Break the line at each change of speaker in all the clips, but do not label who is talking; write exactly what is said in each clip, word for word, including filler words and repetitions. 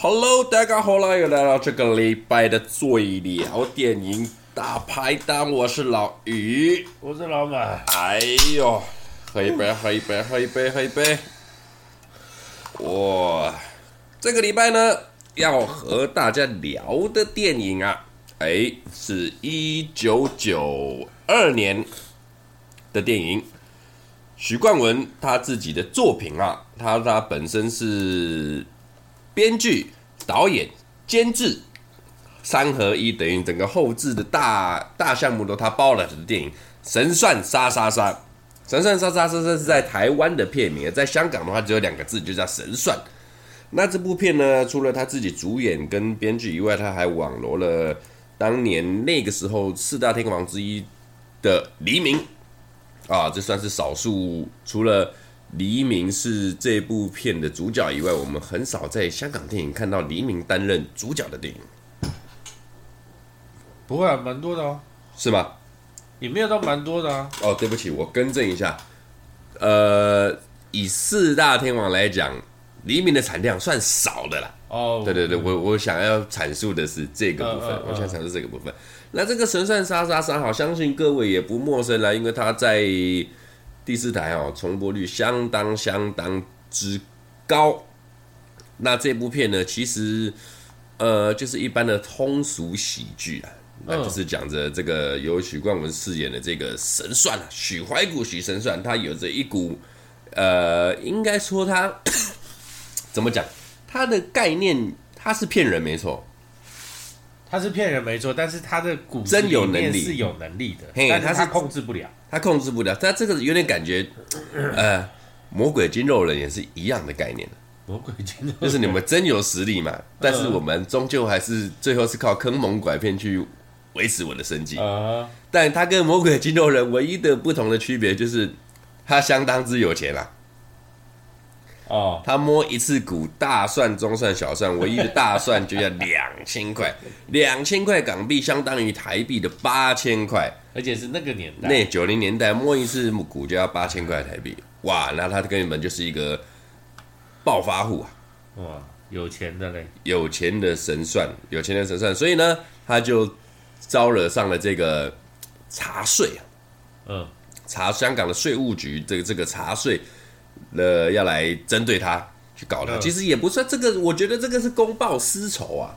Hello， 大家好啦，又来到这个礼拜的最聊电影大排档，我是老于，
我是老马。
哎呦，喝一杯，喝一杯，喝一杯，喝一杯。哇，这个礼拜呢，要和大家聊的电影啊，哎，是一九九二年的电影。许冠文他自己的作品啊，他他本身是编剧、导演、监制三合一，等于整个后制的大大项目都他包了的电影《神算杀杀杀》。神算杀杀杀是在台湾的片名，在香港的话只有两个字，就叫神算。那这部片呢，除了他自己主演跟编剧以外，他还网罗了当年那个时候四大天王之一的黎明啊，这算是少数除了黎明是这部片的主角以外，我们很少在香港电影看到黎明担任主角的电影。
不会啊，蛮多的哦。
是吗？
也没有到蛮多的啊。
哦，对不起，我更正一下。呃，以四大天王来讲，黎明的产量算少的啦。
哦，
对对对，我我想要阐述的是这个部分，嗯嗯嗯、我想阐述这个部分。那这个神算杀杀杀，好，相信各位也不陌生啦，因为他在第四台哦，重播率相当相当之高。那这部片呢，其实呃就是一般的通俗喜剧啊，那就是讲着这个由许冠文饰演的这个神算啊，许怀古许神算，他有着一股呃，应该说他怎么讲，他的概念他是骗人没错。
他是骗人没错，但是他的骨子里面是有能力的，但是他控制不了，
他控制不了，他这个有点感觉，呃，魔鬼筋肉人也是一样的概念。
魔鬼筋肉人
就是你们真有实力嘛，但是我们终究还是最后是靠坑蒙拐骗去维持我的生计。
呃、
但他跟魔鬼筋肉人唯一的不同的区别就是他相当之有钱啦。
哦，
他摸一次股，大算、中算、小算，唯一的大算就要两千块，两千块港币相当于台币的八千块，
而且是那个年代，
那九零年代摸一次股就要八千块台币，哇，那他根本就是一个暴发户啊！
哇，有钱的嘞，
有钱的神算，有钱的神算，所以呢，他就招惹上了这个查税啊，
嗯，
查香港的税务局这个这个查税。呃，要来针对他去搞他，其实也不算这个，我觉得这个是公报私仇啊，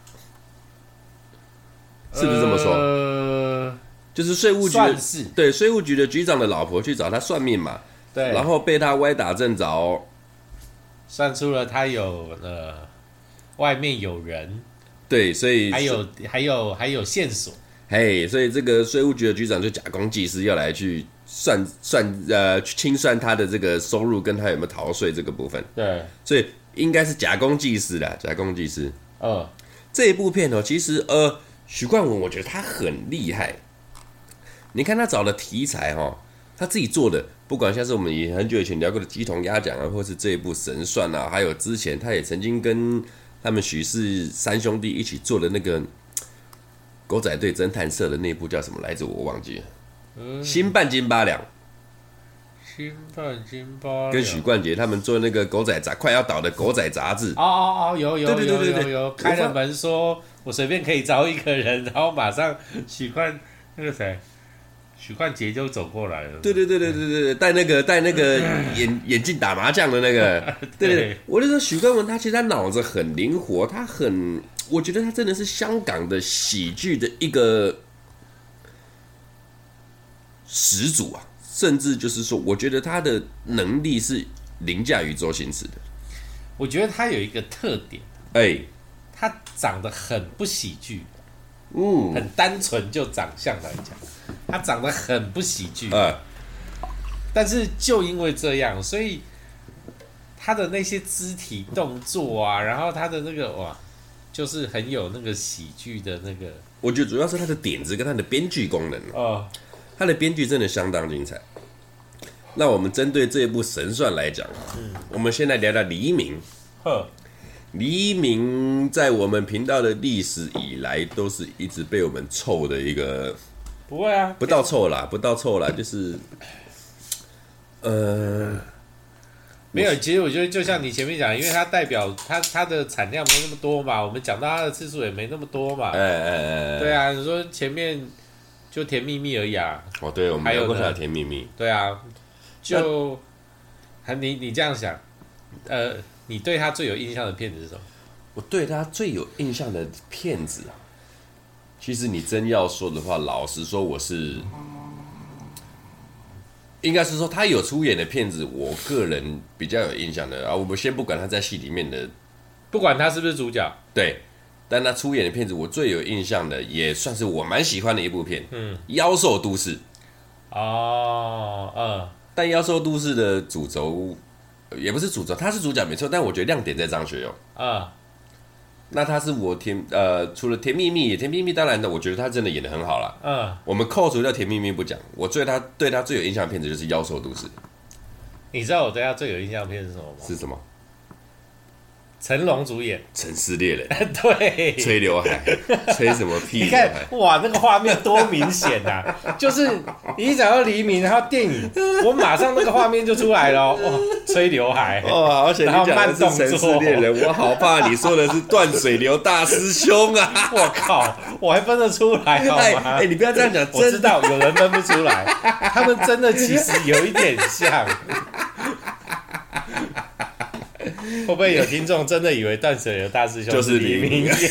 是不是这么说？
呃，
就是税务局
算是
对税务局的局长的老婆去找他算命嘛，
对，
然后被他歪打正着，
算出了他有呃外面有人，
对，所以
还有还有还有线索，
嘿，所以这个税务局的局长就假公济私，要来去。算算呃，去清算他的这个收入跟他有没有逃税这个部分，
对，
所以应该是假公济私啦，假公济私。
呃，
这一部片哦，其实呃，许冠文我觉得他很厉害。你看他找的题材哦，他自己做的，不管像是我们也很久以前聊过的鸡同鸭讲啊，或是这一部神算啊，还有之前他也曾经跟他们许氏三兄弟一起做的那个狗仔队侦探社的那部叫什么来着，我忘记了。新扮金八两，
新扮金八两，
跟许冠杰他们做那个狗仔杂快要倒的狗仔杂志。
哦哦哦，有有有有有有，开了门说我随便可以招一个人，然后马上许冠那个谁，许冠杰就走过来了。
对对对对对对，戴那个戴那个眼眼镜打麻将的那个，对对对，我就说许冠文他其实他脑子很灵活，他很，我觉得他真的是香港的喜剧的一个。始祖啊，甚至就是说，我觉得他的能力是凌驾于周星驰的。
我觉得他有一个特点，
哎、欸，
他长得很不喜剧，
嗯，
很单纯，就长相来讲，他长得很不喜剧，
呃，
但是就因为这样，所以他的那些肢体动作啊，然后他的那个哇，就是很有那个喜剧的那个。
我觉得主要是他的点子跟他的编剧功能
哦。
他的编剧真的相当精彩。那我们针对这一部神算来讲，嗯、我们先来聊聊黎明。
呵，
黎明在我们频道的历史以来，都是一直被我们臭的一个。
不会啊，
不到臭啦，不到臭啦，就是，呃，
没有，其实我觉得就像你前面讲，因为它代表它它的产量没那么多嘛，我们讲到它的次数也没那么多嘛。
哎哎哎，
对啊，你说前面就甜蜜蜜而已啊。
哦，对，我们聊过它的甜蜜蜜。
对啊，就还你你这样想，呃，你对他最有印象的片子是什么？
我对他最有印象的片子啊，其实你真要说的话，老实说，我是。应该是说他有出演的片子，我个人比较有印象的啊。我们先不管他在戏里面的，
不管他是不是主角，
对，但他出演的片子，我最有印象的，也算是我蛮喜欢的一部片，
嗯，
《妖兽都市》。
哦，嗯，
但《妖兽都市》的主轴也不是主轴，他是主角没错，但我觉得亮点在张学友。
嗯，
那他是我甜呃，除了《甜蜜蜜》，《甜蜜蜜》当然的，我觉得他真的演得很好啦。
嗯，
我们扣除掉《甜蜜蜜》不讲，我对他对他最有印象的片子就是《妖兽都市》。
你知道我对他最有印象的片是什么吗？
是什么？
成龙主演
《城市猎人》
对，
吹刘海，吹什么屁？
你看，哇，那个画面多明显啊！就是你一讲到黎明，然后电影，我马上那个画面就出来了，哇，吹刘海，
哦，而且你讲的是《城市猎人》，我好怕你说的是断水流大师兄啊！
我靠，我还分得出来好吗？
哎、欸，你不要这样讲，
我知道有人分不出来，他们真的其实有一点像。会不会有听众真的以为断水流大师兄
就是
黎明演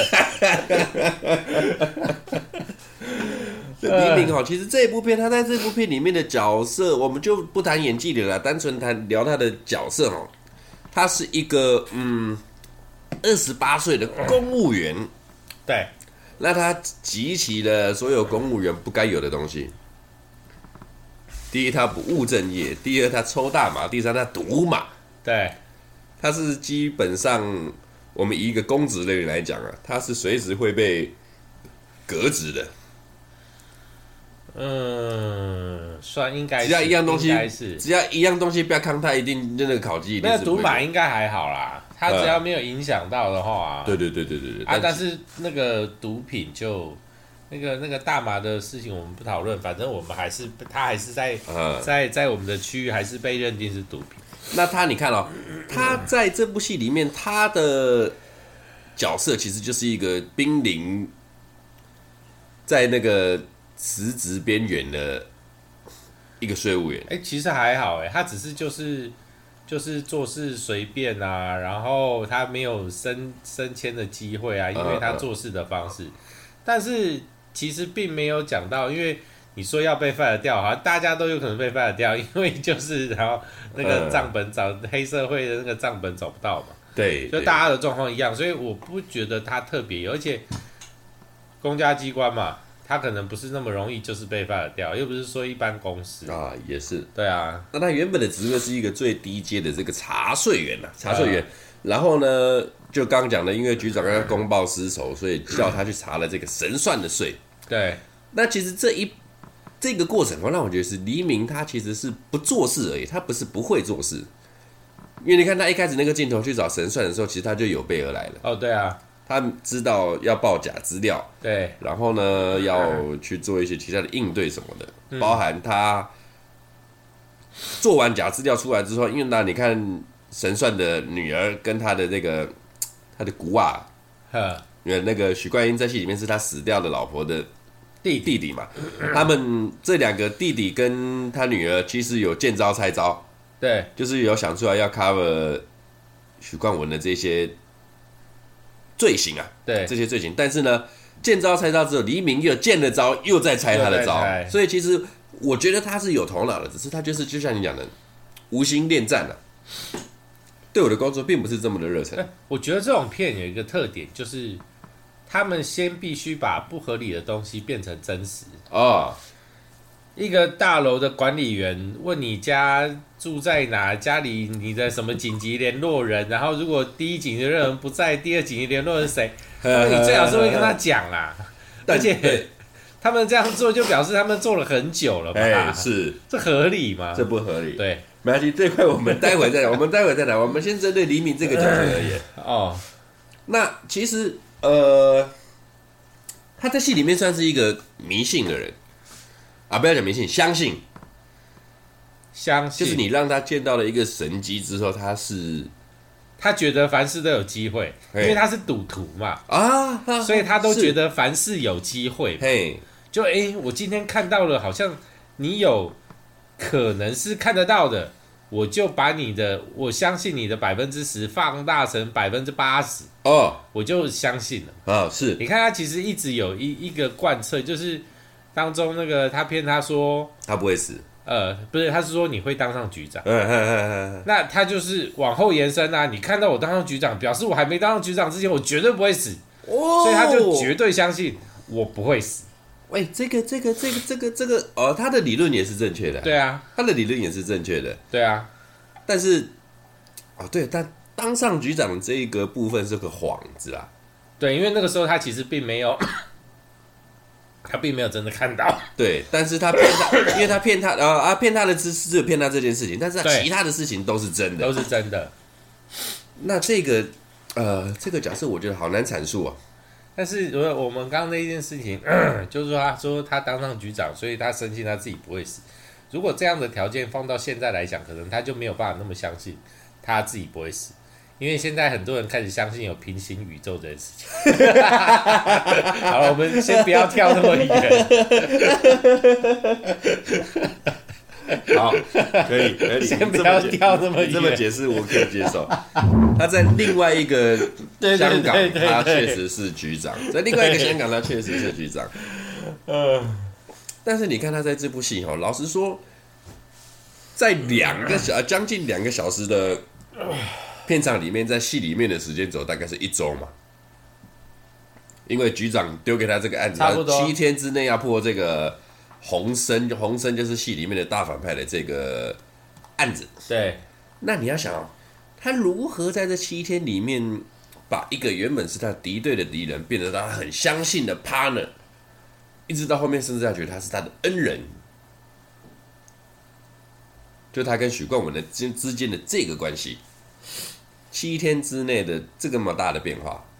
的？黎明哈，其实这部片他在这部片里面的角色，我们就不谈演技的了，单纯谈聊他的角色哈。他是一个嗯二十八岁的公务员，
对，
那他集齐了所有公务员不该有的东西。第一，他不务正业；第二，他抽大麻；第三，他赌马。
对。
他是基本上，我们以一个公职类来讲啊，他是随时会被革职的。
嗯，算应该是，
只要一样东西，
是
只要一样东西不要抗，他一定那个考绩一定是不会。
那赌马应该还好啦，他只要没有影响到的话，
对对对对对对
啊，但是那个毒品就那个那个大麻的事情我们不讨论，反正我们还是他还是在、嗯、在在我们的区域还是被认定是毒品。
那他你看哦，他在这部戏里面，他的角色其实就是一个濒临在那个辞职边缘的一个税务员。
哎、欸，其实还好哎，他只是就是就是做事随便啊，然后他没有升升迁的机会啊，因为他做事的方式。嗯嗯但是其实并没有讲到，因为你说要被 fire 掉，好像大家都有可能被 fire 掉，因为就是然后那个账本找、嗯、黑社会的那个账本找不到嘛，
对，
就大家的状况一样，所以我不觉得他特别有，而且公家机关嘛，他可能不是那么容易就是被 fire 掉，又不是说一般公司
啊，也是，
对啊，
那他原本的职位是一个最低阶的这个查税员呐、啊，查税员，嗯、然后呢，就刚刚讲的，因为局长刚刚公报私仇，所以叫他去查了这个神算的税，
对，
那其实这一。这个过程让我觉得是黎明，他其实是不做事而已，他不是不会做事。因为你看他一开始那个镜头去找神算的时候，其实他就有备而来了。
哦，对啊，
他知道要报假资料，
对，
然后呢要去做一些其他的应对什么的，嗯、包含他做完假资料出来之后，因为那你看神算的女儿跟他的那个他的姑啊，因为那个许冠英在戏里面是他死掉的老婆的。弟弟弟嘛，他们这两个弟弟跟他女儿其实有见招拆招，
对，
就是有想出来要 cover 许冠文的这些罪行啊，
对，
这些罪行，但是呢，见招拆招之后，黎明又见了招，又在拆他的招，所以其实我觉得他是有头脑的，只是他就是就像你讲的，无心恋战啊，对我的工作并不是这么的热忱。
我觉得这种片有一个特点就是。他们先必须把不合理的东西变成真实
哦。
一个大楼的管理员问你家住在哪，家里你的什么紧急联络人，然后如果第一紧急联络人不在，第二紧急联络人是谁？你最好是会跟他讲啦。而且他们这样做就表示他们做了很久了吧？
哎，是，
这合理吗？
这不合理。
对，
没关系，这块我们待会再聊。我们待会再聊。我们先针对黎明这个角色而言。
哦，
那其实。呃，他在戏里面算是一个迷信的人啊，不要讲迷信，相信
相信
就是你让他见到了一个神机之后，他是
他觉得凡事都有机会，因为他是赌徒嘛
啊，
所以他都觉得凡事有机会。
嘿，
就哎、欸，我今天看到了，好像你有可能是看得到的，我就把你的，我相信你的百分之十放大成百分之八十，
哦，
我就相信了。
啊，是，
你看他其实一直有一一个贯彻，就是当中那个他骗他说
他不会死，
呃，不是，他是说你会当上局长，
嗯嗯嗯嗯，
那他就是往后延伸啊，你看到我当上局长，表示我还没当上局长之前，我绝对不会死，
哦，
所以他就绝对相信我不会死。
喂，这个这个这个这个这个，哦，他的理论也是正确的，
对啊，
他的理论也是正确的，
对啊，
但是，哦，对，但当上局长这一个部分是个幌子啊，
对，因为那个时候他其实并没有，他并没有真的看到，
对，但是他骗他，因为他骗他，呃啊，骗他的知识只有骗他这件事情，但是他
对
其他的事情都是真的，
都是真的。
那这个，呃，这个假设我觉得好难阐述啊。
但是我们刚刚那一件事情，就是说他说他当上局长，所以他深信他自己不会死。如果这样的条件放到现在来讲，可能他就没有办法那么相信他自己不会死，因为现在很多人开始相信有平行宇宙这件事情。好了，我们先不要跳那么远。
好，可以，可以，
先不要跳那么远。
你这么解释我可以接受。他在另外一个香港，他确实是局长；在另外一个香港，他确实是局长。呃，但是你看他在这部戏哈，老实说，在两个小将近两个小时的片场里面，在戏里面的时间轴大概是一周嘛。因为局长丢给他这个案子，
差不多
七天之内要破这个。洪生，洪生就是戏里面的大反派的这个案子。
对，
那你要想哦，他如何在这七天里面把一个原本是他敌对的敌人，变得他很相信的 partner， 一直到后面甚至他觉得他是他的恩人，就他跟许冠文的之之间的这个关系，七天之内的这么大的变化，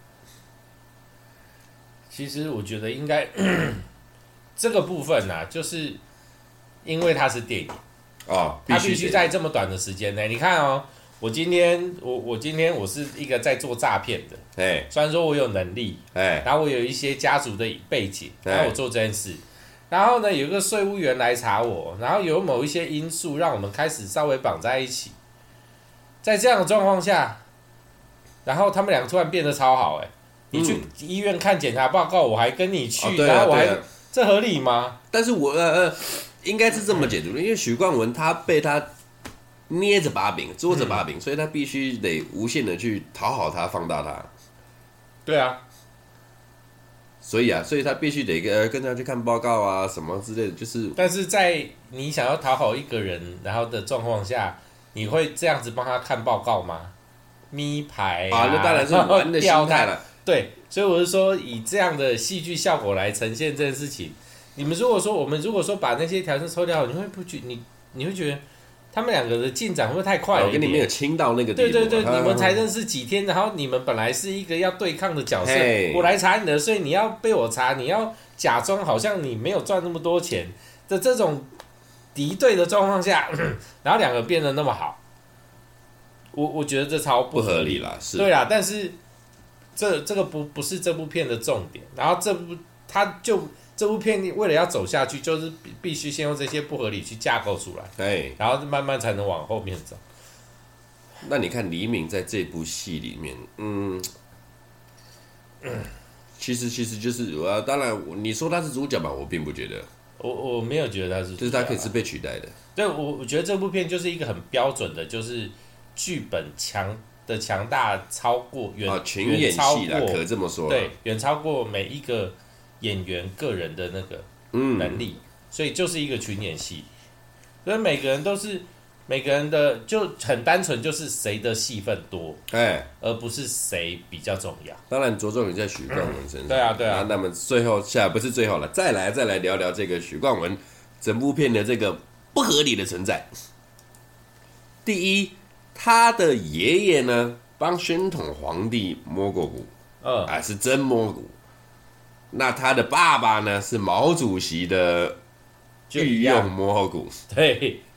其实我觉得应该。这个部分啊，就是因为它是电影
哦，
它必须在这么短的时间内。你看哦，我今天我我今天我是一个在做诈骗的，
哎，
虽然说我有能力，
哎，
然后我有一些家族的背景，然后我做这件事，然后呢有一个税务员来查我，然后有某一些因素让我们开始稍微绑在一起，在这样的状况下，然后他们两个突然变得超好、欸，哎，你去医院看检查报告，我还跟你去，
哦啊、
然后我还。这合理吗？
但是我呃呃，应该是这么解读的，因为许冠文他被他捏着把柄、捉着把柄，嗯、所以他必须得无限的去讨好他、放大他。
对啊，
所以啊，所以他必须得跟跟他去看报告啊，什么之类的，就是。
但是在你想要讨好一个人然后的状况下，你会这样子帮他看报告吗？咪牌啊，
啊那当然是玩的心态了。
对，所以我是说，以这样的戏剧效果来呈现这件事情，你们如果说我们如果说把那些条件抽掉，你会不觉你你会觉得他们两个的进展会不会太快了一点？
我跟你没有亲到那个地步。
对对对，你们才认识几天，然后你们本来是一个要对抗的角色，我来查你的税，你要被我查，你要假装好像你没有赚那么多钱的这种敌对的状况下，然后两个变得那么好，我我觉得这超不合理
啦，是
对啦，但是。这这个不不是这部片的重点，然后这部他就这部片为了要走下去，就是必须先用这些不合理去架构出来，
哎，
然后慢慢才能往后面走。
那你看黎明在这部戏里面，嗯，嗯其实其实就是我当然你说他是主角嘛，我并不觉得，
我我没有觉得他是主角，
就是他可以是被取代的。
对，我我觉得这部片就是一个很标准的，就是剧本强。的强大超过远、
啊、群演戏啦，可这么说，
对，远超过每一个演员个人的那个能力，嗯、所以就是一个群演戏，所以每个人都是每个人的就很单纯，就是谁的戏份多，哎，而不是谁比较重要。
当然着重于在许冠文身上，
对啊，对啊。
那么最后下不是最后了，再来再来聊聊这个许冠文整部片的这个不合理的存在。第一。他的爷爷呢，帮宣统皇帝摸过骨，嗯，啊，是真摸骨。那他的爸爸呢，是毛主席的御用摸骨。
对，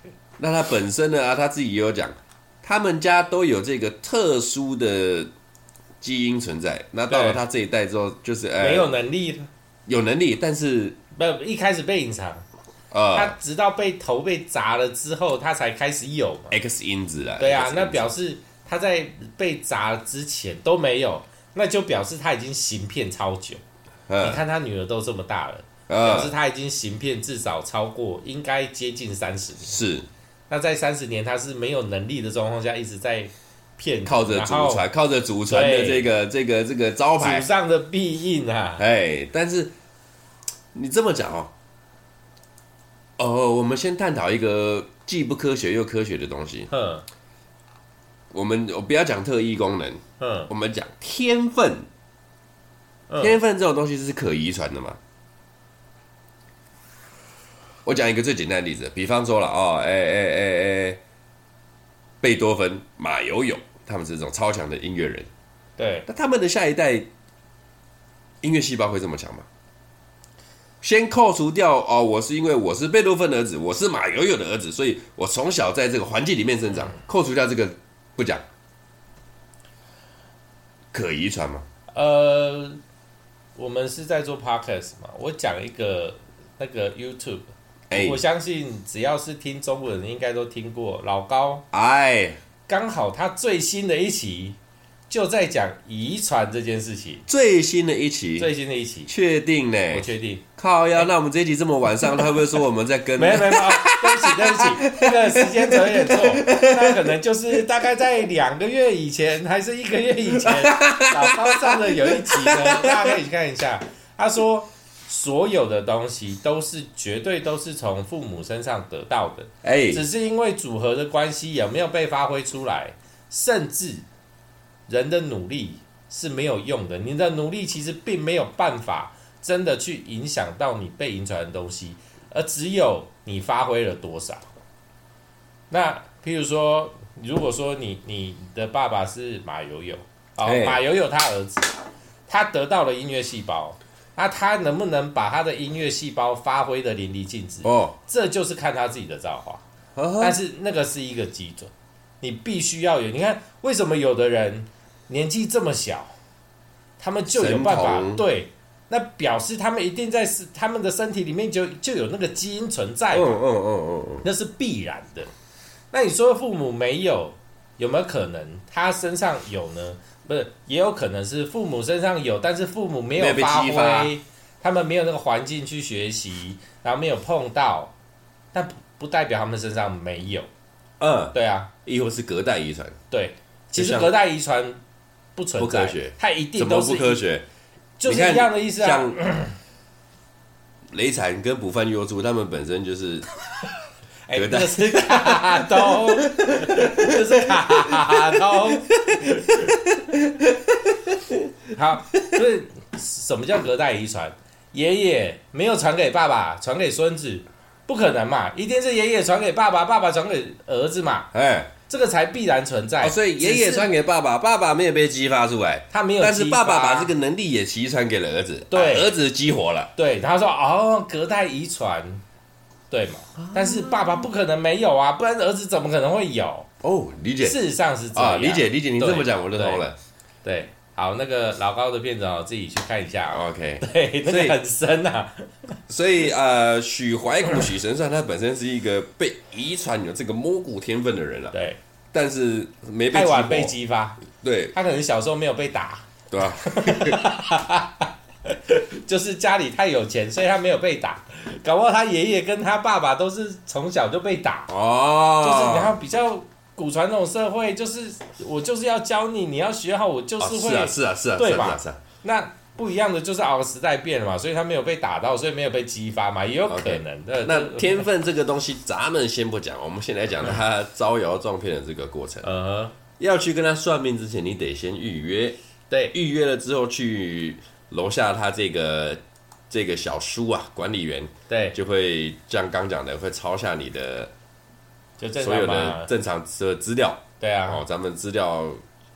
那他本身呢啊，他自己也有讲，他们家都有这个特殊的基因存在。那到了他这一代之后，就是呃
没有能力，
有能力，但是
不一开始被隐藏。
呃，
他直到被头被砸了之后，他才开始有嘛。
X 因子啦。
对啊，那表示他在被砸之前都没有，那就表示他已经行骗超久。
嗯、
你看他女儿都这么大了，
嗯、
表示他已经行骗至少超过，应该接近三十年。
是。
那在三十年他是没有能力的状况下，一直在骗，
靠着祖传，靠着祖传的这个这个这个招牌，
祖上的庇荫啊。
哎，但是你这么讲哦。呃，我们先探讨一个既不科学又科学的东西。
嗯，
我们我不要讲特异功能，
嗯，
我们讲天分。
嗯、
天分这种东西是可遗传的嘛？我讲一个最简单的例子，比方说了哦，哎哎哎哎，贝多芬、马友友，他们是这种超强的音乐人。
对，
那他们的下一代音乐细胞会这么强吗？先扣除掉哦，我是因为我是贝多芬的儿子，我是马友友的儿子，所以我从小在这个环境里面生长。扣除掉这个不讲，可遗传吗？
呃，我们是在做 podcast 嘛，我讲一个那个 YouTube，、欸、我相信只要是听中文的人应该都听过老高，
哎，
刚好他最新的一期就在讲遗传这件事情。
最新的一期，
最新的一期，
确定呢？
我确定。
靠呀！那我们这一集这么晚上，他会不会说我们在跟？
没有没有，对不起对不起，那个时间有点错，那可能就是大概在两个月以前还是一个月以前，老高上的有一集呢，大家可以看一下。他说所有的东西都是绝对都是从父母身上得到的，哎，只是因为组合的关系有没有被发挥出来，甚至人的努力是没有用的，你的努力其实并没有办法真的去影响到你被遗传的东西，而只有你发挥了多少。那譬如说，如果说你你的爸爸是马友友，哦，马友友他儿子，他得到了音乐细胞，那他能不能把他的音乐细胞发挥的淋漓尽致？哦，这就是看他自己的造化。Uh-huh. 但是那个是一个基准，你必须要有。你看，为什么有的人年纪这么小，他们就有办法？对。那表示他们一定在他们的身体里面就就有那个基因存在，嗯嗯嗯嗯，那是必然的。那你说父母没有，有没有可能他身上有呢？不是，也有可能是父母身上有，但是父母没有发挥，他们没有那个环境去学习，然后没有碰到，但不代表他们身上没有。嗯，对啊，
亦或是隔代遗传。
对，其实隔代遗传不存在，不科学，它一定都是
怎么不科学？
就是一样的意思啊。
像雷惨跟补饭优猪，他们本身就是隔代，
欸、这是卡通，这是卡通。好，所以什么叫隔代遗传？爷爷没有传给爸爸，传给孙子，不可能嘛？一定是爷爷传给爸爸，爸爸传给儿子嘛？哎。这个才必然存在、
哦，所以爷爷传给爸爸，爸爸没有被激发出来，
他没有激发，
但是爸爸把这个能力也遗传给了儿子，
对，
儿子激活了，
对，他说哦，隔代遗传，对嘛、啊？但是爸爸不可能没有啊，不然儿子怎么可能会有？
哦，理解，
事实上是这样，
啊、理解理解，你这么讲我就懂了，
对。对好，那个老高的片子哦，自己去看一下、哦。
OK，
对，那个很深啊。
所以呃，许怀古、许神算他本身是一个被遗传有这个摸骨天分的人了。
对，
但是没被
太晚被激发。
对，
他可能小时候没有被打，
对吧、
啊？就是家里太有钱，所以他没有被打。搞不好他爷爷跟他爸爸都是从小就被打。哦，就是然后比较。古传统社会就是我就是要教你，你要学好，我就是会、
哦、是啊是啊是啊，
对吧？
是啊，
那不一样的就是哦，时代变了嘛，所以他没有被打到，所以没有被激发嘛，也有可能的。Okay,
那天分这个东西，咱们先不讲，我们先来讲他招摇撞骗的这个过程。嗯，要去跟他算命之前，你得先预约。
对，
预约了之后去楼下他这个这个小叔啊，管理员
对
就会像刚讲的，会抄下你的。
就
所有的正常的资料，
对啊，
哦，咱们资料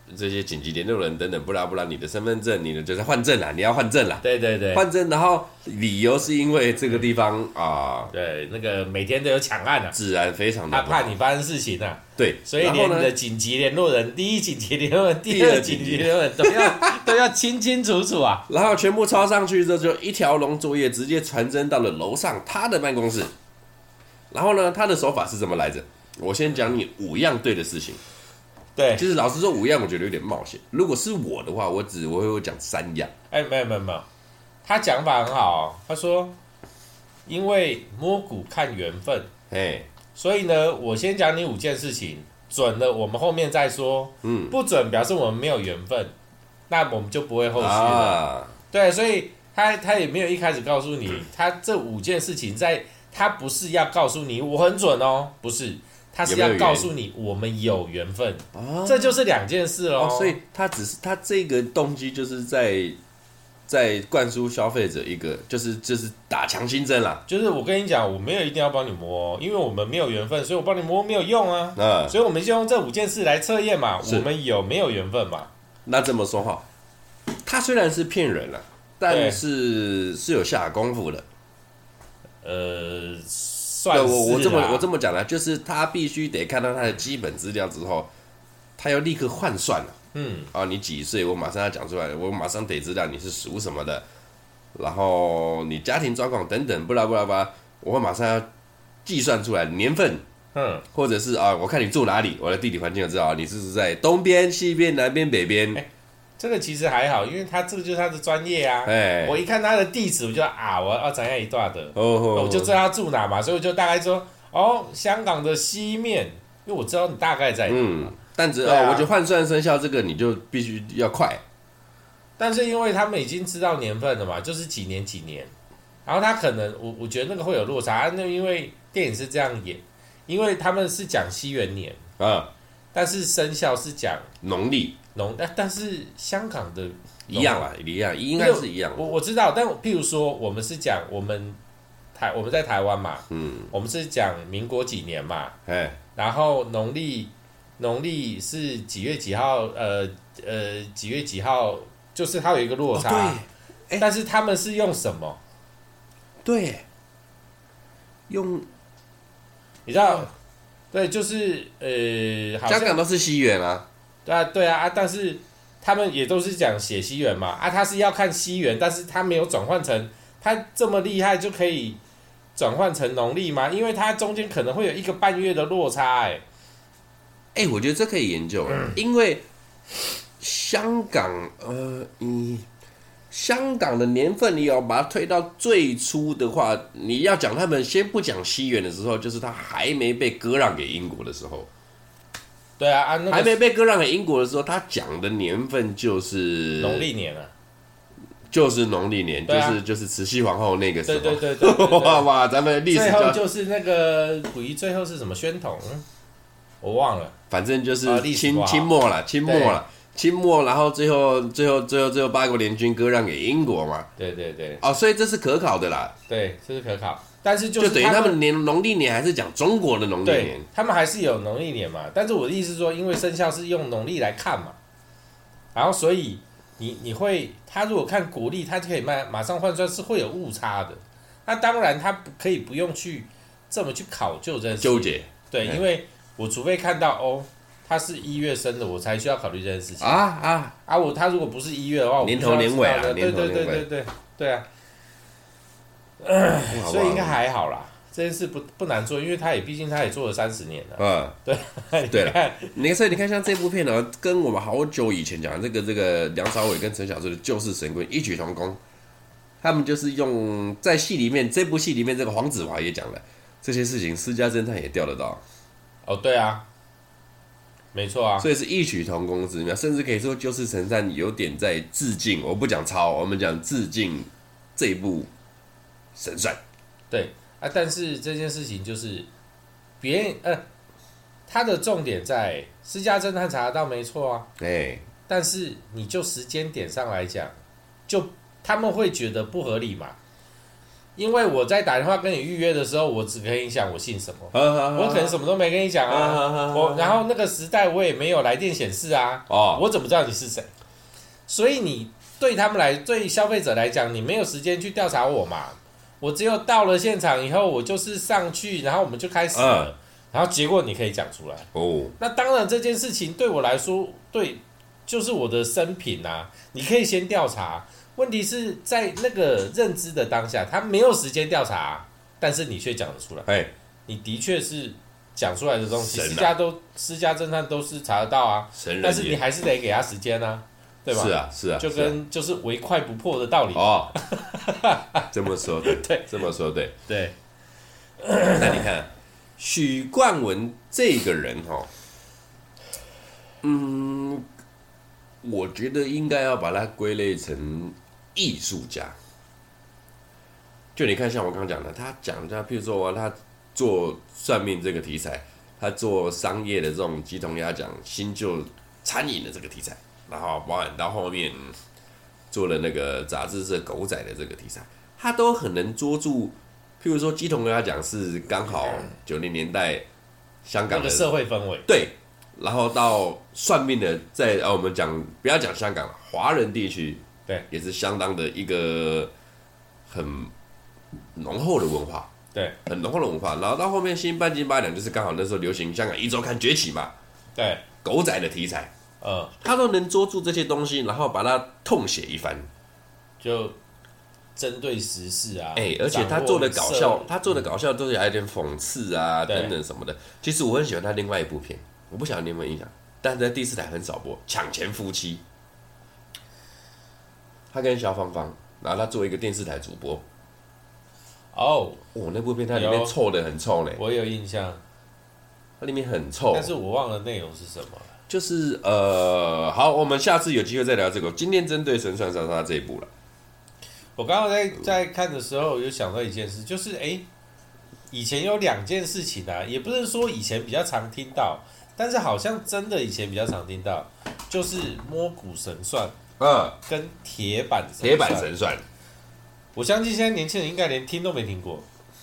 这些紧急联络人等等，不然不然你的身份证，你的就是换证啦，你要换证啦。
对对对，
换证，然后理由是因为这个地方啊，
对，那个每天都有抢案啊，
治安非常的
他
不好，
怕你发生事情啊，
对，
所以连你的紧急联络人、第一紧急联络人、第二紧急联络人都要都要清清楚楚啊。
然后全部抄上去之后，就一条龙作业直接传真到了楼上他的办公室。然后呢，他的手法是怎么来着？我先讲你五样对的事情。
对，
其实老实说，五样我觉得有点冒险。如果是我的话，我只我会讲三样。
哎，没有没有没有，他讲法很好、哦，他说，因为摸骨看缘分，
哎，
所以呢，我先讲你五件事情，准了我们后面再说，
嗯，
不准表示我们没有缘分，那我们就不会后续了。
啊、
对，所以他他也没有一开始告诉你，他这五件事情在，他不是要告诉你我很准哦，不是。他是要告诉你我们有缘分，
啊、
这就是两件事喽、
哦。所以他只是他这个动机就是在在灌输消费者一个就是就是打强心针啦。
就是我跟你讲，我没有一定要帮你摸，因为我们没有缘分，所以我帮你摸没有用啊。
啊，
所以我们就用这五件事来测验嘛，我们有没有缘分嘛？
那这么说哈，他虽然是骗人了，但是是有下功夫的。
呃。对，
我我这么我这么讲呢，就是他必须得看到他的基本资料之后，他要立刻换算了。
嗯，
啊，你几岁？我马上要讲出来，我马上得知道你是属什么的，然后你家庭状况等等，不啦不啦不啦，我会马上要计算出来年份。嗯，或者是啊，我看你住哪里，我的地理环境就知道你是在东边、西边、南边、北边。
欸这个其实还好，因为他这个就是他的专业啊。
哎，
我一看他的地址，我就啊，我要怎样一段的，
哦哦，
我就知道他住哪嘛，所以我就大概说，哦，香港的西面，因为我知道你大概在哪。
嗯，但只、
啊、
哦，我觉得换算生效这个你就必须要快。
但是因为他们已经知道年份了嘛，就是几年几年，然后他可能我我觉得那个会有落差，那因为电影是这样演，因为他们是讲西元年啊，但是生肖是讲
农历。
农，但但是香港的
一样啦，一样，应该是一样。
我我知道，但譬如说，我们是讲我们台我们在台湾嘛，
嗯，
我们是讲民国几年嘛，
哎，
然后农历农历是几月几号？呃呃，几月几号？就是它有一个落差，
哦、对，
但是他们是用什么？
对，用，
你知道？对，就是呃，好像
香港都是西元啊。
对啊，对啊，啊！但是他们也都是讲写西元嘛，啊，他是要看西元，但是他没有转换成，他这么厉害就可以转换成农历吗？因为它中间可能会有一个半月的落差、欸，哎，
哎，我觉得这可以研究，嗯、因为香港，呃，你香港的年份你要把它推到最初的话，你要讲他们先不讲西元的时候，就是他还没被割让给英国的时候。
对啊，啊那个、
还没被割让给英国的时候，他讲的年份就是
农历年啊，
就是农历年，
啊、
就是就是慈禧皇后那个时候。
对对对对对对
哇哇，咱们历史
最后就是那个溥仪最后是什么宣统，我忘了，
反正就是清、
啊、
清末了，清末了，清末，然后最后最后最后最后八国联军割让给英国嘛。
对对对。
哦，所以这是可考的啦。
对，这是可考。但是就是
就等于他们年农历年还是讲中国的农历年，
他们还是有农历年嘛。但是我的意思是说，因为生肖是用农历来看嘛，然后所以你你会，他如果看国历，他就可以马马上换算，是会有误差的。那当然他可以不用去这么去考究这件事
纠结。
对，因为我除非看到哦，他是一月生的，我才需要考虑这件事情
啊啊
啊！我他如果不是一月的话，
年头年尾啊，
对对对对对对对啊。呃、所以应该还好啦，这件事不不难做，因为他也毕竟他也做了三十年了。
嗯，
对
对了，你所以你看，像这部片呢，跟我们好久以前讲的这个这个梁朝伟跟陈小春的《救世神棍》异曲同工，他们就是用在戏里面这部戏里面，这个黄子华也讲了这些事情，私家侦探也调得到。
哦，对啊，没错啊，
所以是异曲同工之妙，甚至可以说《救世神探》有点在致敬，我不讲抄，我们讲致敬这部神算。
对啊，但是这件事情就是别人呃，他的重点在私家侦探查得到没错啊，
哎，
但是你就时间点上来讲，就他们会觉得不合理嘛。 因为我在打电话跟你预约的时候，我只跟你讲我姓什么，我可能什么都没跟你讲啊。我然后那个时代我也没有来电显示啊，哦，我怎么知道你是谁？所以你对他们来，对消费者来讲，你没有时间去调查我嘛。我只有到了现场以后，我就是上去，然后我们就开始了，嗯、然后结果你可以讲出来。哦，那当然这件事情对我来说，对，就是我的生平啊，你可以先调查。问题是在那个认知的当下，他没有时间调查，但是你却讲得出来。哎，你的确是讲出来的东西，私家都私家侦探都是查得到啊。但是你还是得给他时间啊。对吧？
是啊，是啊，
就跟、啊、就是唯快不破的道理
哦。这么说对，
对，
这么说对，
对。
那你看许冠文这个人哦，嗯，我觉得应该要把它归类成艺术家。就你看，像我刚刚讲的，他讲他，譬如说他做算命这个题材，他做商业的这种鸡同鸭讲、新旧餐饮的这个题材。然后包含到后面做了那个杂志社狗仔的这个题材，他都很能捉住。譬如说鸡同鸭讲是刚好九零年代香港的
社会氛围，
对。然后到算命的在，在、啊、我们讲不要讲香港，华人地区
对
也是相当的一个很浓厚的文化，
对，
很浓厚的文化。然后到后面新半斤八两，就是刚好那时候流行香港一周刊崛起嘛，
对，
狗仔的题材。
呃，
他都能捉住这些东西，然后把它痛写一番，
就针对时事啊。
哎、欸，而且他做的搞笑，他做的搞笑都是有一点讽刺啊等等什么的。其实我很喜欢他另外一部片，我不晓得你有没有印象，但是在第四台很少播，《抢钱夫妻》。他跟萧芳芳，然后他做一个电视台主播。
哦，
哦，那部片它里面臭的很臭呢。
我有印象，
它里面很臭，
但是我忘了内容是什么了。
就是呃，好，我们下次有机会再聊这个。今天针对神算杀杀这一部了。
我刚刚在在看的时候，有想到一件事，就是哎、欸，以前有两件事情啊，也不是说以前比较常听到，但是好像真的以前比较常听到，就是摸骨神算，嗯，跟铁板神
铁板神算。
我相信现在年轻人应该连听都没听过。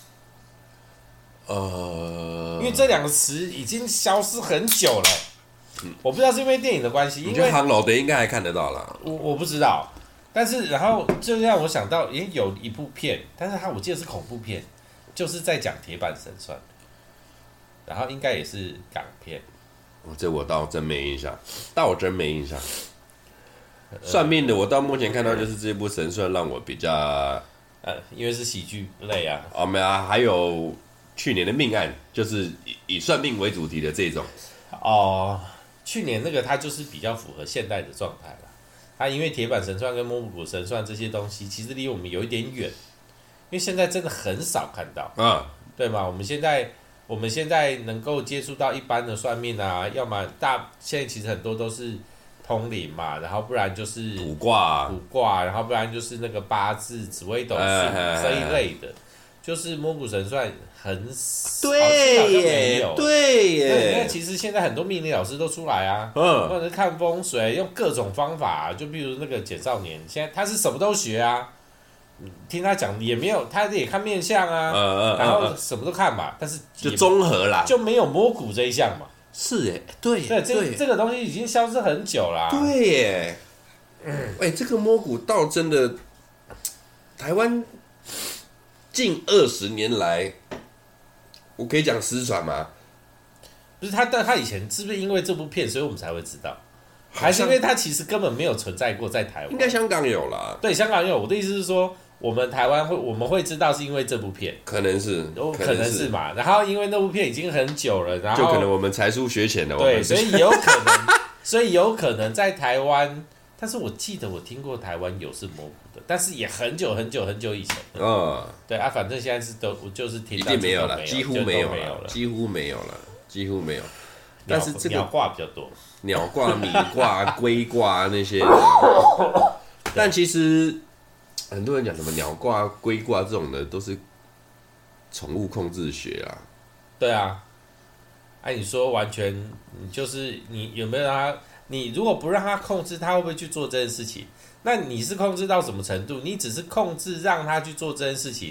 呃，
因为这两个词已经消失很久了。嗯、我不知道是因为电影的关系，因为
航楼的应该还看得到啦。
我我不知道，但是然后就让我想到，也有一部片，但是它我记得是恐怖片，就是在讲铁板神算，然后应该也是港片。
哦，这我倒真没印象，但我真没印象。算命的，我到目前看到就是这部神算让我比较，
呃，因为是喜剧类啊。
哦，没啊，还有去年的命案，就是以以算命为主题的这种。
哦。去年那个它就是比较符合现代的状态了，它因为铁板神算跟摸骨神算这些东西，其实离我们有一点远，因为现在真的很少看到，嗯，对吗？我们现在我们现在能够接触到一般的算命啊，要么大现在其实很多都是通灵嘛，然后不然就是
卜卦，
卜卦，然后不然就是那个八字、紫微斗数这一类的。就是摸骨神算很少，
对耶，对耶。
因为其实现在很多命理老师都出来啊，嗯，或者是看风水，用各种方法、啊，就比如那个简少年，现在他是什么都学啊。听他讲也没有，他也看面相啊，嗯嗯、然后什么都看嘛，但是
就综合啦，
就没有摸骨这一项嘛。
是耶，对
对，这这个东西已经消失很久啦、啊。
对耶，嗯，哎、欸，这个摸骨倒真的，台湾。近二十年来，我可以讲失传吗？
不是他，但他以前是不是因为这部片，所以我们才会知道？还是因为他其实根本没有存在过在台湾？
应该香港有啦。
对，香港有。我的意思是说，我们台湾会我们会知道是因为这部片，
可能是，
可能是嘛。然后因为那部片已经很久了，然后
就可能我们才疏学浅了。
对，所以有可能，所以有可能在台湾。但是我记得我听过台湾有是摸骨的，但是也很久很久很久以前。嗯，对啊，反正现在是都我就是听到
一定没有了，几乎没有
了，
几乎没有了，几乎没有。但是这个
鸟卦比较多，
鸟卦、米卦、龟卦那些。但其实很多人讲什么鸟卦、龟卦这种的，都是宠物控制学啊。
对啊，哎，你说完全，你就是你有没有让他？你如果不让他控制，他会不会去做这件事情？那你是控制到什么程度？你只是控制让他去做这件事情，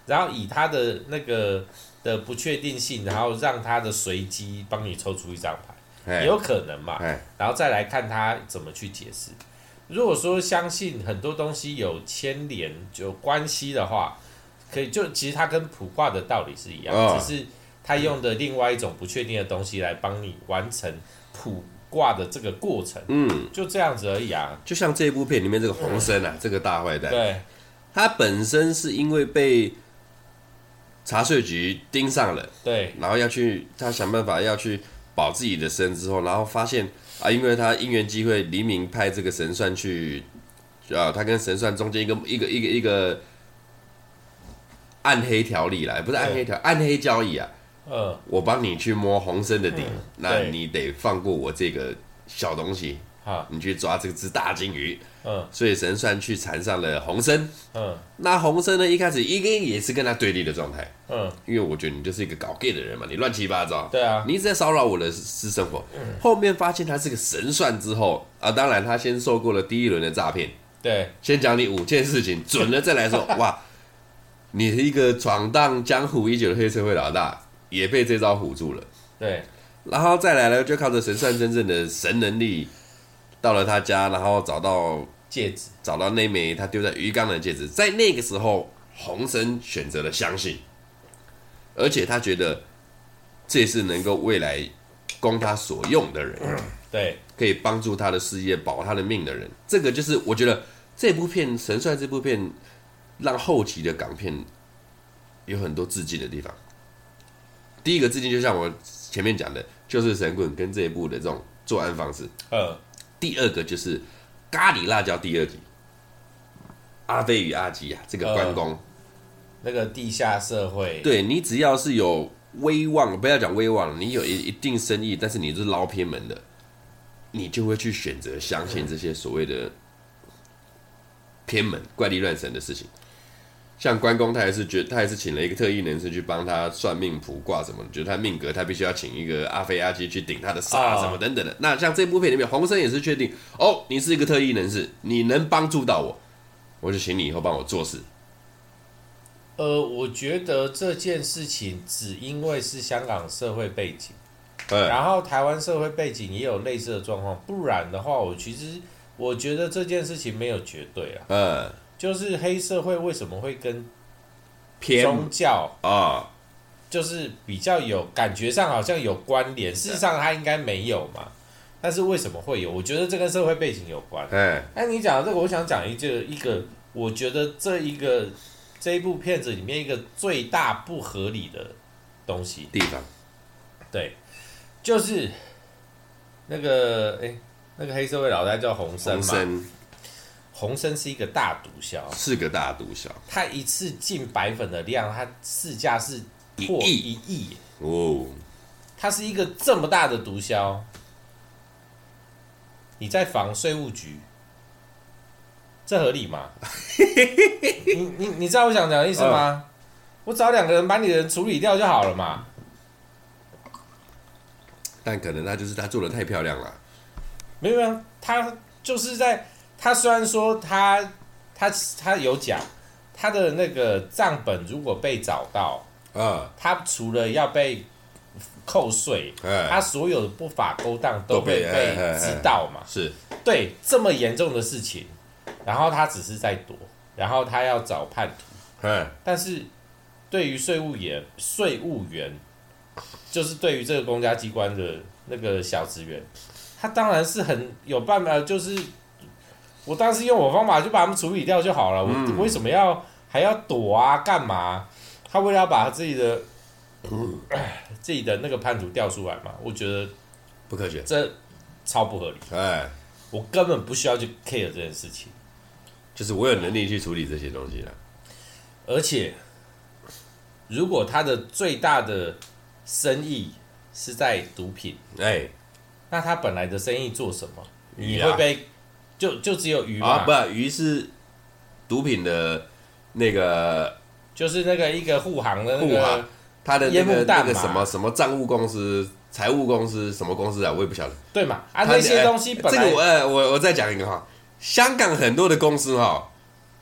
然后以他的那个的不确定性，然后让他的随机帮你抽出一张牌，也有可能嘛。然后再来看他怎么去解释。如果说相信很多东西有牵连、有关系的话，可以就其实它跟卜卦的道理是一样，哦、只是他用的另外一种不确定的东西来帮你完成卜卦的这个过程。嗯，就这样子而已啊。
就像这部片里面这个洪生啊，嗯、这个大坏蛋，
对，
他本身是因为被查税局盯上了，
对，
然后要去他想办法要去保自己的身之后，然后发现。啊，因为他因缘机会，黎明派这个神算去，啊，他跟神算中间一个一个一个一个暗黑条例啦，不是暗黑条，暗黑交易啊。嗯，我帮你去摸洪生的顶，嗯、那你得放过我这个小东西，你去抓这只大金鱼。嗯，所以神算去缠上了洪生。嗯，那洪生呢，一开始应该也是跟他对立的状态。嗯，因为我觉得你就是一个搞 gay 的人嘛，你乱七八糟。
对啊，
你一直在骚扰我的私生活。嗯，后面发现他是个神算之后啊，当然他先受过了第一轮的诈骗。
对，
先讲你五件事情，准了再来说，哇，你是一个闯荡江湖已久的黑社会老大，也被这招唬住了。
对，
然后再来呢，就靠着神算真正的神能力，到了他家，然后找到。
戒指，
找到那枚他丢在鱼缸的戒指，在那个时候，洪生选择了相信，而且他觉得这是能够未来供他所用的人，嗯、
对，
可以帮助他的事业、保他的命的人。这个就是我觉得这部片《神帅》这部片让后期的港片有很多致敬的地方。第一个致敬就像我前面讲的，就是神棍跟这一部的这种作案方式。嗯，第二个就是。咖喱辣椒第二集，阿飞与阿基啊，这个关公、呃，
那个地下社会，
对你只要是有威望，不要讲威望，你有一一定生意，但是你是捞偏门的，你就会去选择相信这些所谓的偏门、怪力乱神的事情。像关公，他还是觉他还是请了一个特异人士去帮他算命卜卦什么的，觉得他命格他必须要请一个阿飞阿基去顶他的煞什么等等的。那像这部片里面，洪生也是确定哦，你是一个特异人士，你能帮助到我，我就请你以后帮我做事。
呃，我觉得这件事情只因为是香港社会背景，嗯、然后台湾社会背景也有类似的状况，不然的话，我其实我觉得这件事情没有绝对啊。嗯。就是黑社会为什么会跟宗教啊，就是比较有感觉上好像有关联，事实上它应该没有嘛。但是为什么会有？我觉得这跟社会背景有关。哎，那你讲的这个，我想讲一个一个，我觉得这一个这一部片子里面一个最大不合理的东西
地方，
对，就是那个哎，那个黑社会老大叫洪生嘛。洪生是一个大毒枭，
是个大毒枭。
他一次进白粉的量，他市价是破一亿哦。他是一个这么大的毒枭，你在防税务局，这合理吗？你你你知道我想讲的意思吗？嗯、我找两个人把你的人处理掉就好了嘛。
但可能他就是他做的太漂亮了。
没有没有，他就是在。他虽然说他他他有讲他的那个账本如果被找到，嗯，他除了要被扣税，嗯，他所有的不法勾当都会被知道嘛，
是
对这么严重的事情，然后他只是在躲，然后他要找叛徒，嗯，但是对于税务员税务员，就是对于这个公家机关的那个小职员，他当然是很有办法，就是。我当时用我方法就把他们处理掉就好了，嗯、我为什么要还要躲啊？干嘛？他为了要把他自己的、嗯、自己的那个叛徒调出来嘛？我觉得
不科学，
这超不合理。哎，我根本不需要去 care 这件事情，
就是我有能力去处理这些东西了。
而且，如果他的最大的生意是在毒品，哎，那他本来的生意做什么？你会被？就就只有鱼嘛？
啊，不，鱼是毒品的那个，
就是那个一个护航的那个，
他的那个那个什么什么账务公司、财务公司什么公司啊，我也不晓得。
对嘛？啊，那些东西本来、
欸、这个我、呃、我我再讲一个哈，香港很多的公司哈，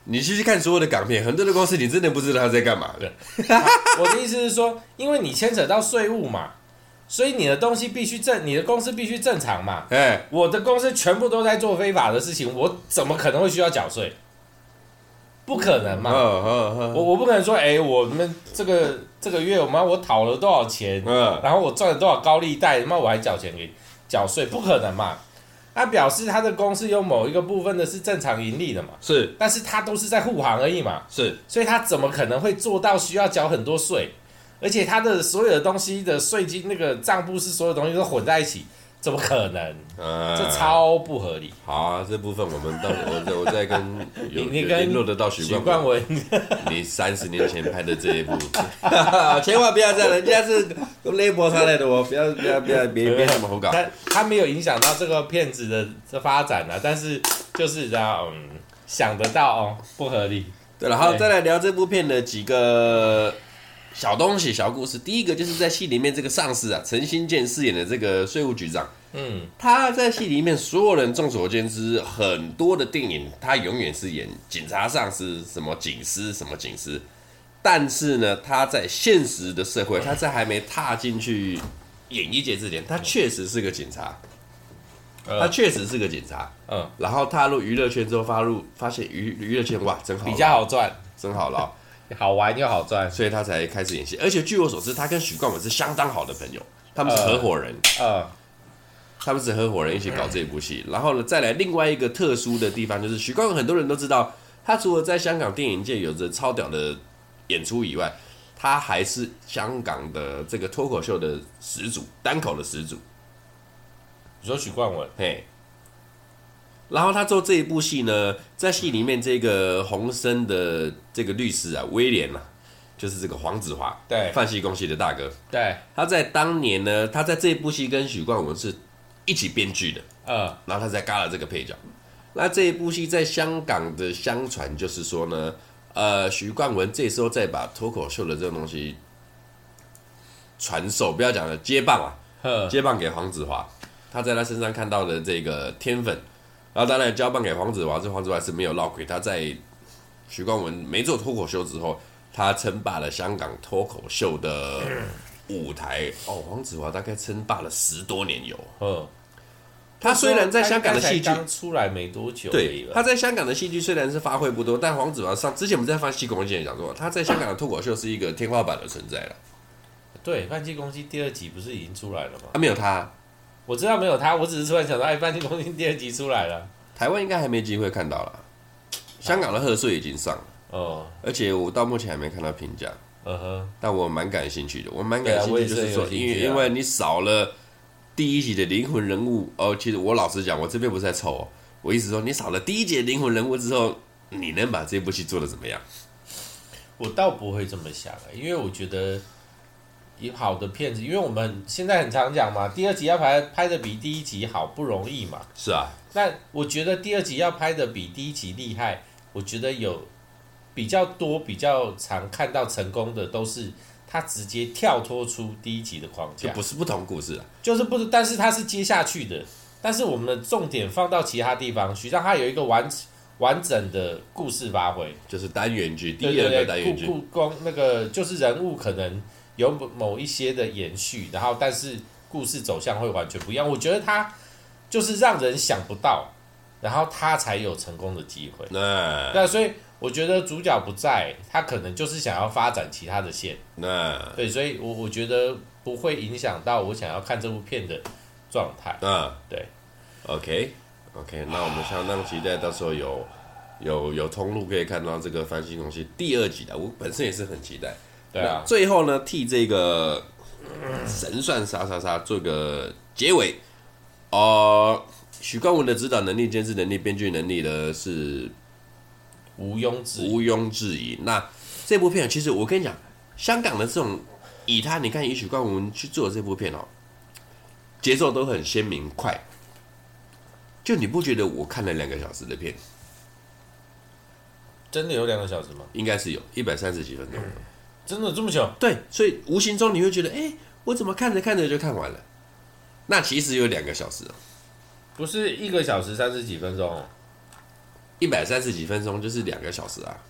你去看所有的港片，很多的公司你真的不知道他在干嘛的。
我的意思是说，因为你牵扯到税务嘛，所以你的东西必须正，你的公司必须正常嘛。
哎，
我的公司全部都在做非法的事情，我怎么可能会需要缴税？不可能嘛！
嗯嗯嗯、
我我不可能说，哎、欸，我们这个这个月我妈我讨了多少钱，嗯、然后我赚了多少高利贷，他妈我还缴钱给缴税，不可能嘛！他表示他的公司有某一个部分的是正常盈利的嘛，
是，
但是他都是在护航而已嘛，
是，
所以他怎么可能会做到需要缴很多税？而且他的所有的东西的税金那个账簿是所有东西都混在一起。怎么可能？呃、这超不合理。
好啊，这部分我们到我再我再跟有
你跟
联络得到许
冠
冠
文，
你三十年前拍的这一部，千万不要这样，人家是用勒波上来的哦，不要不要不要别别这么胡搞。
他他没有影响到这个片子的这发展啊，但是就是这样，嗯，想得到哦，不合理。
对了，好，再来聊这部片的几个。小东西、小故事，第一个就是在戏里面这个上司啊，陈新建饰演的这个税务局长，嗯，他在戏里面所有人众所皆知，很多的电影他永远是演警察上司，什么警司，什么警司，但是呢，他在现实的社会，他在还没踏进去演艺界之前，他确实是个警察，他确实是个警察，嗯，然后踏入娱乐圈之后，发入发现娱娱乐圈哇，真好，
比较好赚，
真好捞。
好玩又好赚，
所以他才开始演戏。而且据我所知，他跟许冠文是相当好的朋友，他们是合伙人。呃，呃他们是合伙人一起搞这部戏。然后呢，再来另外一个特殊的地方，就是许冠文很多人都知道，他除了在香港电影界有着超屌的演出以外，他还是香港的这个脱口秀的始祖，单口的始祖。
你说许冠文？
嘿。然后他做这一部戏呢，在戏里面这个洪森的这个律师啊，威廉啊，就是这个黄子华，
对，
泛系公系的大哥，
对，
他在当年呢，他在这一部戏跟许冠文是一起编剧的，嗯，然后他才嘎了这个配角。那这一部戏在香港的相传就是说呢，呃，许冠文这时候再把脱口秀的这种东西传授，不要讲了，接棒啊，接棒给黄子华，他在他身上看到的这个天分。然后当然交棒给黄子华，这黄子华是没有落亏。他在许冠文没做脱口秀之后，他称霸了香港脱口秀的舞台。哦，黄子华大概称霸了十多年有。嗯，他虽然在香港的戏剧
刚出来没多久，
对，他在香港的戏剧虽然是发挥不多，但黄子华上之前我们在放戏公界讲说，他在香港的脱口秀是一个天花板的存在了。
对，泛气攻击第二集不是已经出来了吗？
他、啊、没有他。
我知道没有他，我只是突然想到，哎，《泛气攻击》第二集出来了，
台湾应该还没机会看到了。香港的贺岁已经上了，哦，而且我到目前还没看到评价，嗯哼，但我蛮感兴趣的，我蛮感兴趣，就是说，因为因为你少了第一集的灵魂人物，哦，其实我老实讲，我这边不是在凑哦，我意思说，你少了第一集的灵魂人物之后，你能把这部戏做得怎么样？
我倒不会这么想，因为我觉得。有好的片子，因为我们现在很常讲嘛，第二集要拍拍的比第一集好不容易嘛。
是啊，
那我觉得第二集要拍的比第一集厉害，我觉得有比较多比较常看到成功的都是他直接跳脱出第一集的框架，
就不是不同故事啊，
就是不是，但是他是接下去的，但是我们的重点放到其他地方去，让他有一个完完整的故事发挥，
就是单元剧，第二个单元剧，
故宫那个就是人物可能。有某一些的延续，然后但是故事走向会完全不一样。我觉得他就是让人想不到，然后他才有成功的机会。
那
对，所以我觉得主角不在，他可能就是想要发展其他的线。
那
对，所以我我觉得不会影响到我想要看这部片的状态。
嗯，
对
，OK OK， 那我们相当期待到时候有有有通路可以看到这个《繁星空隙》第二集的，我本身也是很期待。
对啊，
最后呢，替这个神算杀杀杀做个结尾。呃，许冠文的指导能力、监制能力、编剧能力呢是
毋庸置疑。
毋庸置疑。那这部片其实我跟你讲，香港的这种以他你看以许冠文去做这部片哦，节奏都很鲜明快。就你不觉得我看了两个小时的片？
真的有两个小时吗？
应该是有一百三十几分钟。
真的这么久？
对，所以无形中你会觉得，哎、欸，我怎么看着看着就看完了？那其实有两个小时哦，
不是一个小时三十几分钟，
一百三十几分钟就是两个小时啊。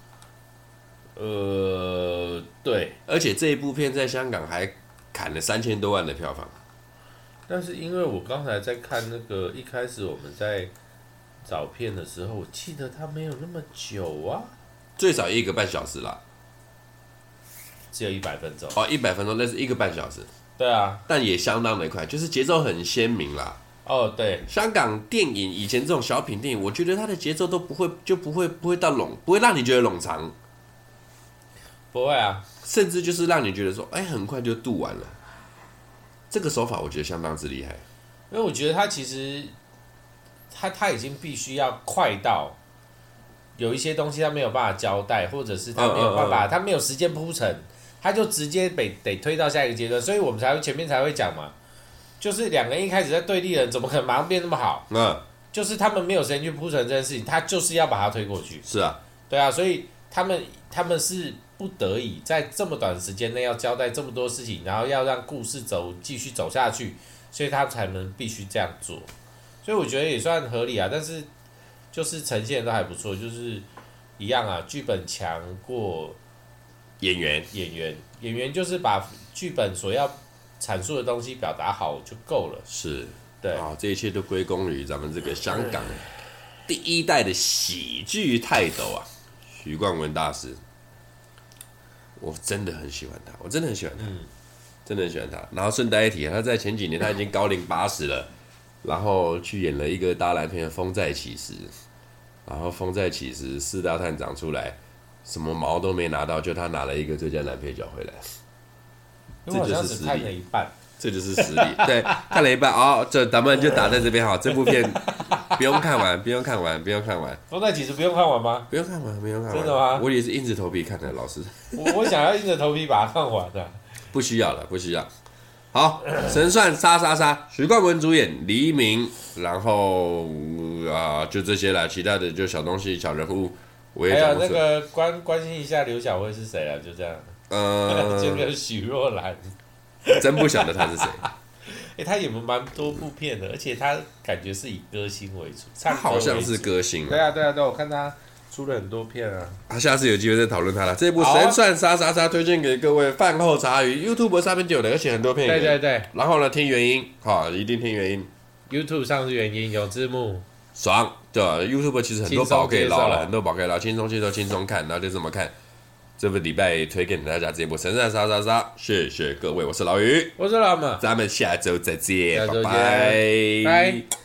呃，对，
而且这一部片在香港还砍了三千多万的票房。
但是因为我刚才在看那个一开始我们在找片的时候，我记得它没有那么久啊，
最少一个半小时啦。
只有一百分钟。
哦，一百分钟，那是一个半小时。
对啊，
但也相当的快，就是节奏很鲜明啦。
哦，对，
香港电影以前这种小品电影，我觉得它的节奏都不会，就不会不会到冗，不会让你觉得冗长，
不会啊，
甚至就是让你觉得说，哎，很快就度完了。这个手法我觉得相当之厉害，
因为我觉得它其实它它已经必须要快到有一些东西它没有办法交代，或者是它没有办法，它没有时间铺陈，它就直接得得推到下一个阶段，所以我们才会前面才会讲嘛，就是两个人一开始在对立的人，怎么可能马上变那么好？
嗯，
就是他们没有时间去铺陈这件事情，他就是要把它推过去。
是啊，
对啊，所以他们他们是不得已在这么短时间内要交代这么多事情，然后要让故事走继续走下去，所以他才能必须这样做。所以我觉得也算合理啊，但是就是呈现都还不错，就是一样啊，剧本强过
演员
演员，演员就是把剧本所要阐述的东西表达好就够了。
是，
对
啊，这一切都归功于咱们这个香港第一代的喜剧泰斗啊，徐冠文大师。我真的很喜欢他，我真的很喜欢他，
嗯、
真的很喜欢他。然后顺带一提，他在前几年他已经高龄八十了，然后去演了一个大烂片《风再起时》，然后《风再起时》四大探长出来，什么毛都没拿到，就他拿了一个最佳男配角回来。
因为我好像只看了一半，
这就是实力。对，看了一半哦，这咱们就打在这边哈。这部片不用看完，不用看完，不用看完。
风再起时不用看完吗？
不用看完，不用看完。
真的吗？
我也是硬着头皮看的，老师。
我我想要硬着头皮把它看完的。
不需要了，不需要。好，神算杀杀杀，徐冠文主演，黎明，然后啊，就这些啦，其他的就小东西、小人物，我也
还
讲不出来。
有那个关关心一下刘晓慧是谁啊？就这样。
呃，
这个许若兰，
真不晓得他是谁。
哎、欸，他演了蛮多部片的，而且他感觉是以歌星为主，
他好像是歌星、啊。
对啊，对啊，对啊，我看他出了很多片啊。
啊，下次有机会再讨论他了。这部《神算杀杀杀》推荐给各位饭后茶余 ，YouTube 上面就有的，而且很多片。
对对对。
然后呢，听原音，好，一定听原音。
YouTube 上是原音，有字幕，
爽，对吧 ？YouTube 其实很多宝可以捞了，很多宝可以捞，轻松接受，轻松看，然后就这么看。这部礼拜推荐给大家这部《神算杀杀杀》，谢谢各位，我是老于，
我是老马，
咱们下周再见，
下周见
拜拜。
拜。